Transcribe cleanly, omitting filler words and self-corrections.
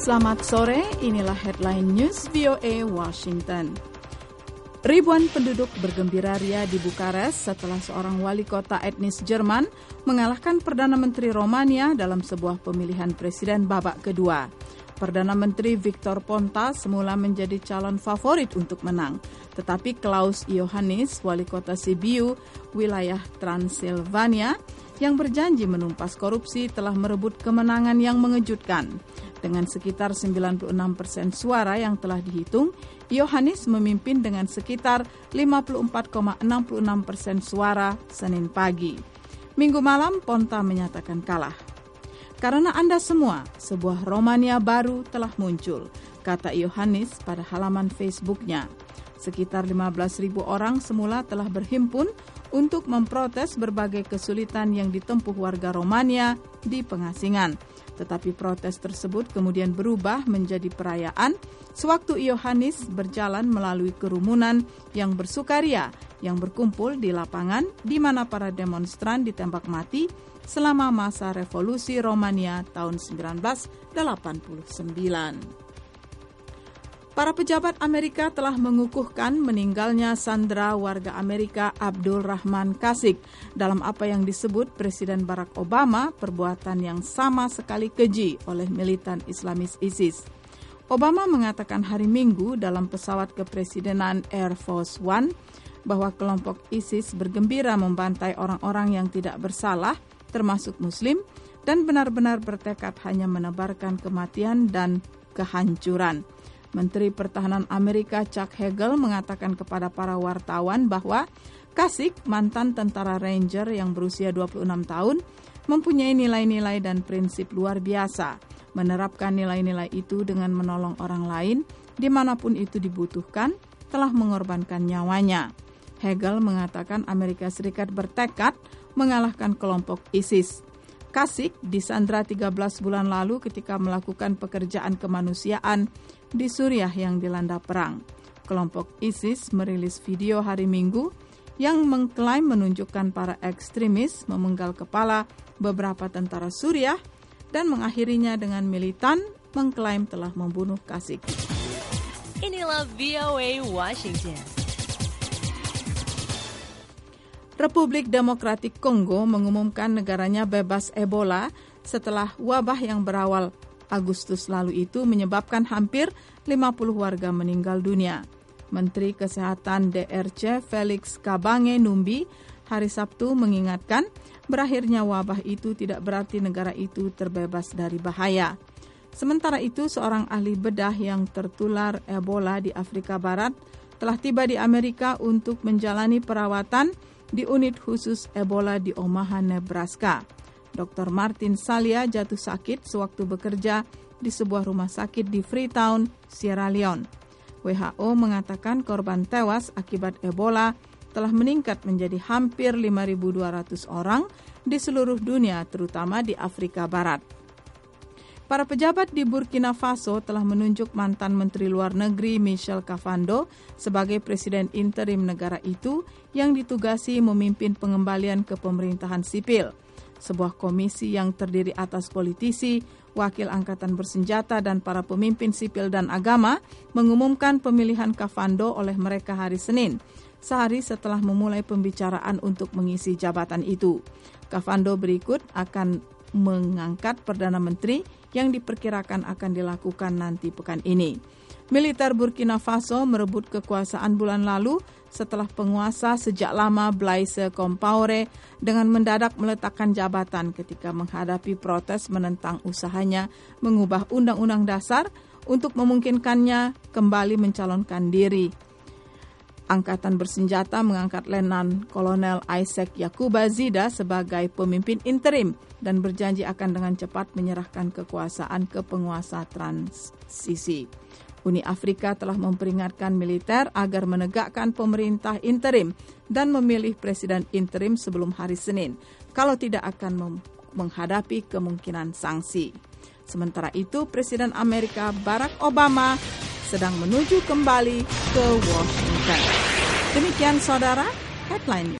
Selamat sore, inilah headline news VOA Washington. Ribuan penduduk bergembira ria di Bukares setelah seorang wali kota etnis Jerman mengalahkan Perdana Menteri Romania dalam sebuah pemilihan presiden babak kedua. Perdana Menteri Victor Ponta semula menjadi calon favorit untuk menang, tetapi Klaus Iohannis, wali kota Sibiu, wilayah Transilvania, yang berjanji menumpas korupsi telah merebut kemenangan yang mengejutkan. Dengan sekitar 96% suara yang telah dihitung, Iohannis memimpin dengan sekitar 54,66% suara Senin pagi. Minggu malam, Ponta menyatakan kalah. Karena Anda semua, sebuah Romania baru telah muncul, kata Iohannis pada halaman Facebook-nya. Sekitar 15.000 orang semula telah berhimpun untuk memprotes berbagai kesulitan yang ditempuh warga Romania di pengasingan. Tetapi protes tersebut kemudian berubah menjadi perayaan sewaktu Iohannis berjalan melalui kerumunan yang bersukaria yang berkumpul di lapangan di mana para demonstran ditembak mati selama masa revolusi Romania tahun 1989. Para pejabat Amerika telah mengukuhkan meninggalnya sandera warga Amerika Abdul Rahman Kasik dalam apa yang disebut Presiden Barack Obama perbuatan yang sama sekali keji oleh militan Islamis ISIS. Obama mengatakan hari Minggu dalam pesawat kepresidenan Air Force One bahwa kelompok ISIS bergembira membantai orang-orang yang tidak bersalah, termasuk Muslim, dan benar-benar bertekad hanya menebarkan kematian dan kehancuran. Menteri Pertahanan Amerika Chuck Hagel mengatakan kepada para wartawan bahwa Kasik, mantan tentara Ranger yang berusia 26 tahun, mempunyai nilai-nilai dan prinsip luar biasa. Menerapkan nilai-nilai itu dengan menolong orang lain, dimanapun itu dibutuhkan, telah mengorbankan nyawanya. Hagel mengatakan Amerika Serikat bertekad mengalahkan kelompok ISIS. Kasik disandra 13 bulan lalu ketika melakukan pekerjaan kemanusiaan di Suriah yang dilanda perang. Kelompok ISIS merilis video hari Minggu yang mengklaim menunjukkan para ekstremis memenggal kepala beberapa tentara Suriah dan mengakhirinya dengan militan mengklaim telah membunuh Kasik. Inilah VOA Washington. Republik Demokratik Kongo mengumumkan negaranya bebas Ebola setelah wabah yang berawal Agustus lalu itu menyebabkan hampir 50 warga meninggal dunia. Menteri Kesehatan DRC Felix Kabange Numbi hari Sabtu mengingatkan berakhirnya wabah itu tidak berarti negara itu terbebas dari bahaya. Sementara itu, seorang ahli bedah yang tertular Ebola di Afrika Barat telah tiba di Amerika untuk menjalani perawatan di unit khusus Ebola di Omaha, Nebraska. Dr. Martin Salia jatuh sakit sewaktu bekerja di sebuah rumah sakit di Freetown, Sierra Leone. WHO mengatakan korban tewas akibat Ebola telah meningkat menjadi hampir 5.200 orang di seluruh dunia, terutama di Afrika Barat. Para pejabat di Burkina Faso telah menunjuk mantan Menteri Luar Negeri Michel Kafando sebagai presiden interim negara itu yang ditugasi memimpin pengembalian ke pemerintahan sipil. Sebuah komisi yang terdiri atas politisi, wakil angkatan bersenjata, dan para pemimpin sipil dan agama mengumumkan pemilihan Kafando oleh mereka hari Senin, sehari setelah memulai pembicaraan untuk mengisi jabatan itu. Kafando berikut akan mengangkat Perdana Menteri yang diperkirakan akan dilakukan nanti pekan ini. Militer Burkina Faso merebut kekuasaan bulan lalu setelah penguasa sejak lama Blaise Compaoré dengan mendadak meletakkan jabatan ketika menghadapi protes menentang usahanya mengubah undang-undang dasar untuk memungkinkannya kembali mencalonkan diri. Angkatan bersenjata mengangkat Letnan Kolonel Isaac Yakuba Zida sebagai pemimpin interim dan berjanji akan dengan cepat menyerahkan kekuasaan ke penguasa transisi. Uni Afrika telah memperingatkan militer agar menegakkan pemerintah interim dan memilih presiden interim sebelum hari Senin, kalau tidak akan menghadapi kemungkinan sanksi. Sementara itu, Presiden Amerika Barack Obama sedang menuju kembali ke Washington. Demikian saudara, headline.